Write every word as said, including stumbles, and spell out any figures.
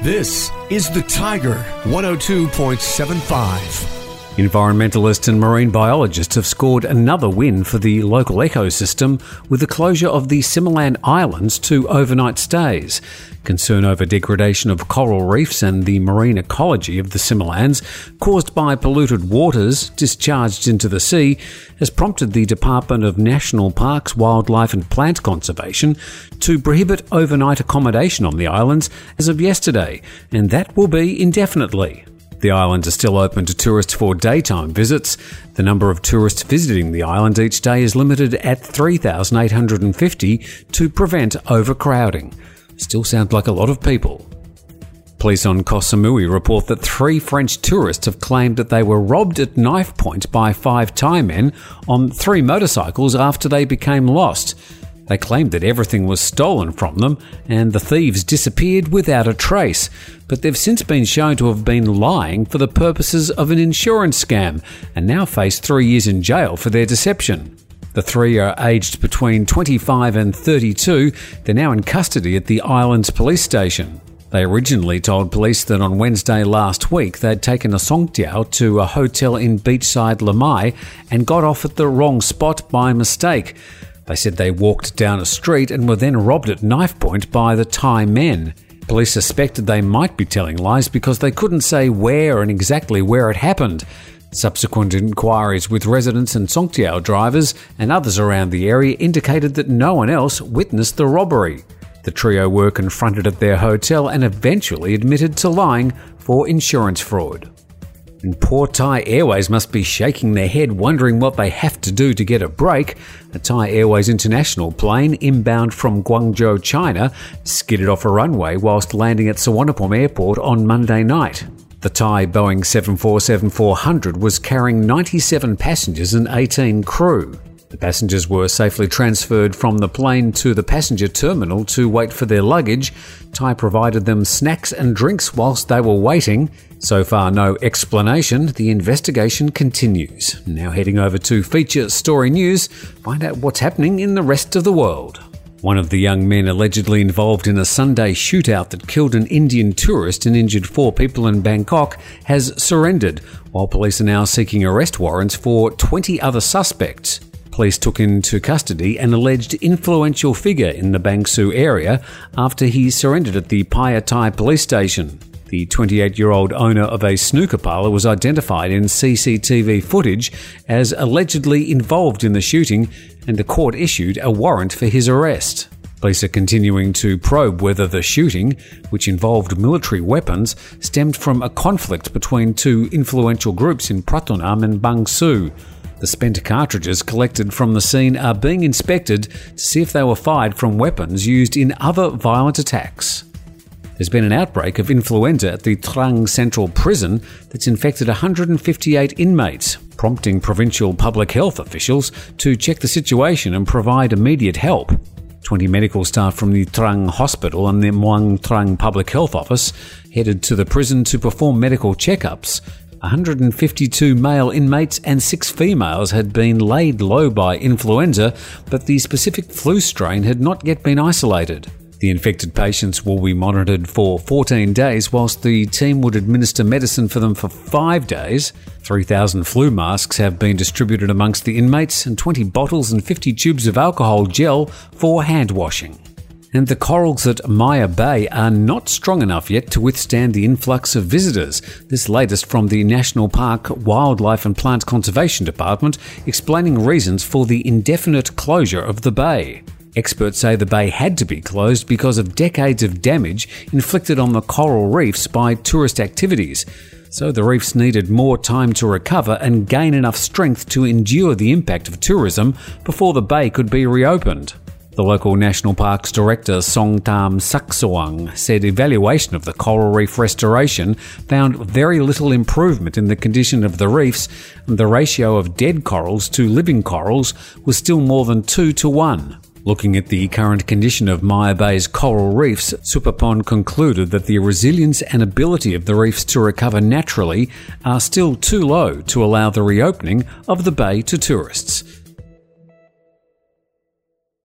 This is The Tiger one oh two point seven five. Environmentalists and marine biologists have scored another win for the local ecosystem with the closure of the Similan Islands to overnight stays. Concern over degradation of coral reefs and the marine ecology of the Similans, caused by polluted waters discharged into the sea, has prompted the Department of National Parks, Wildlife and Plant Conservation to prohibit overnight accommodation on the islands as of yesterday, and that will be indefinitely. The islands are still open to tourists for daytime visits. The number of tourists visiting the island each day is limited at three thousand eight hundred fifty to prevent overcrowding. Still sounds like a lot of people. Police on Koh Samui report that three French tourists have claimed that they were robbed at knife point by five Thai men on three motorcycles after they became lost. They claimed that everything was stolen from them and the thieves disappeared without a trace, but they've since been shown to have been lying for the purposes of an insurance scam and now face three years in jail for their deception. The three are aged between twenty-five and thirty-two. They're now in custody at the island's police station. They originally told police that on Wednesday last week they'd taken a Songtiao to a hotel in beachside Lamai and got off at the wrong spot by mistake. They said they walked down a street and were then robbed at knife point by the Thai men. Police suspected they might be telling lies because they couldn't say where and exactly where it happened. Subsequent inquiries with residents and Songtiao drivers and others around the area indicated that no one else witnessed the robbery. The trio were confronted at their hotel and eventually admitted to lying for insurance fraud. And poor Thai Airways must be shaking their head wondering what they have to do to get a break. A Thai Airways international plane inbound from Guangzhou, China, skidded off a runway whilst landing at Suvarnabhumi Airport on Monday night. The Thai Boeing seven forty-seven four hundred was carrying ninety-seven passengers and eighteen crew. The passengers were safely transferred from the plane to the passenger terminal to wait for their luggage. Thai provided them snacks and drinks whilst they were waiting. So far, no explanation. The investigation continues. Now heading over to Feature Story News, find out what's happening in the rest of the world. One of the young men allegedly involved in a Sunday shootout that killed an Indian tourist and injured four people in Bangkok has surrendered, while police are now seeking arrest warrants for twenty other suspects. Police took into custody an alleged influential figure in the Bang Sue area after he surrendered at the Phaya Thai police station. The twenty-eight-year-old owner of a snooker parlour was identified in C C T V footage as allegedly involved in the shooting, and the court issued a warrant for his arrest. Police are continuing to probe whether the shooting, which involved military weapons, stemmed from a conflict between two influential groups in Pratunam and Bang Sue. The spent cartridges collected from the scene are being inspected to see if they were fired from weapons used in other violent attacks. There's been an outbreak of influenza at the Trang Central Prison that's infected one hundred fifty-eight inmates, prompting provincial public health officials to check the situation and provide immediate help. twenty medical staff from the Trang Hospital and the Muang Trang Public Health Office headed to the prison to perform medical checkups. one hundred fifty-two male inmates and six females had been laid low by influenza, but the specific flu strain had not yet been isolated. The infected patients will be monitored for fourteen days, whilst the team would administer medicine for them for five days. three thousand flu masks have been distributed amongst the inmates and twenty bottles and fifty tubes of alcohol gel for hand washing. And the corals at Maya Bay are not strong enough yet to withstand the influx of visitors. This latest from the National Park, Wildlife and Plant Conservation Department, explaining reasons for the indefinite closure of the bay. Experts say the bay had to be closed because of decades of damage inflicted on the coral reefs by tourist activities. So the reefs needed more time to recover and gain enough strength to endure the impact of tourism before the bay could be reopened. The local National Parks Director Songtam Saksawang said evaluation of the coral reef restoration found very little improvement in the condition of the reefs, and the ratio of dead corals to living corals was still more than two to one. Looking at the current condition of Maya Bay's coral reefs, Supapon concluded that the resilience and ability of the reefs to recover naturally are still too low to allow the reopening of the bay to tourists.